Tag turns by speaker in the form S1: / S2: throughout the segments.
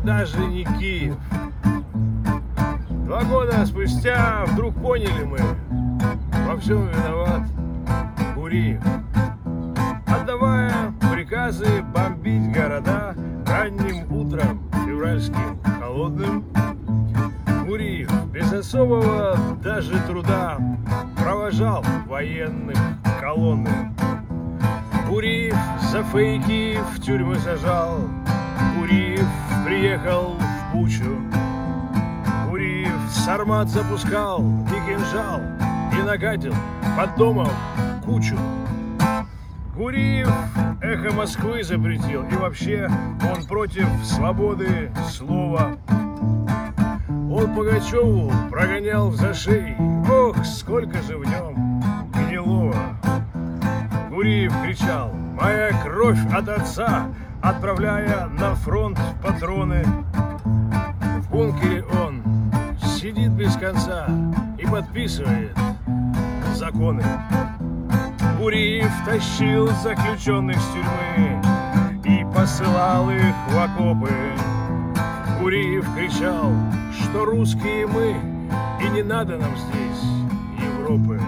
S1: даже не Киев. 2 года спустя вдруг поняли мы, во всем виноват Гуриев. Отдавая приказы бомбить города ранним утром февральским холодным, Гуриев без особого даже труда провожал военных колонны. Гуриев за фейки в тюрьмы сажал, Гуриев приехал в Бучу, Гуриев сармат запускал и кинжал, и нагадил под домом кучу. Гуриев эхо Москвы запретил, и вообще он против свободы слова. Он Пугачеву прогонял в зашей, ох, сколько же в нем гнилого. Гуриев кричал: «Моя кровь от отца», отправляя на фронт патроны. В бункере он сидит без конца и подписывает законы. Гуриев тащил заключенных с тюрьмы и посылал их в окопы. Гуриев кричал, что русские мы, и не надо нам здесь Европы.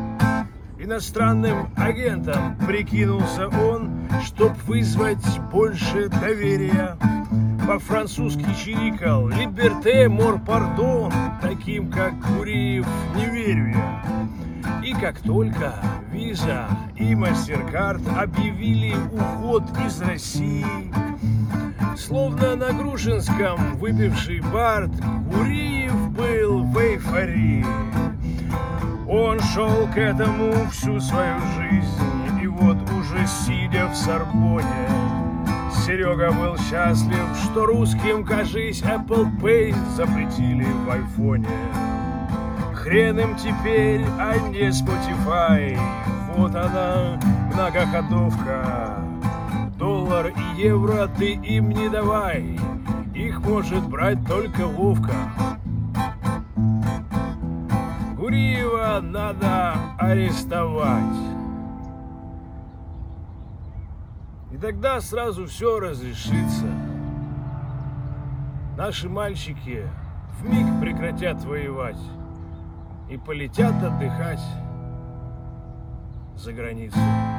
S1: Иностранным агентом прикинулся он, чтоб вызвать больше доверия. По-французски чирикал «Либерте, мор, пардон», таким, как Гуриев, не верю я. И как только Виза и Мастеркард объявили уход из России, словно на Грушинском выпивший бард, Гуриев был в эйфории. Он шел к этому всю свою жизнь, и вот уже сидя в Сорбонне, Серега был счастлив, что русским, кажись, Apple Pay запретили в айфоне. Хрен им теперь, а не Spotify. Вот она, многоходовка. Доллар и евро ты им не давай, их может брать только Вовка. Гуриева надо арестовать. И тогда сразу все разрешится. Наши мальчики вмиг прекратят воевать и полетят отдыхать за границу.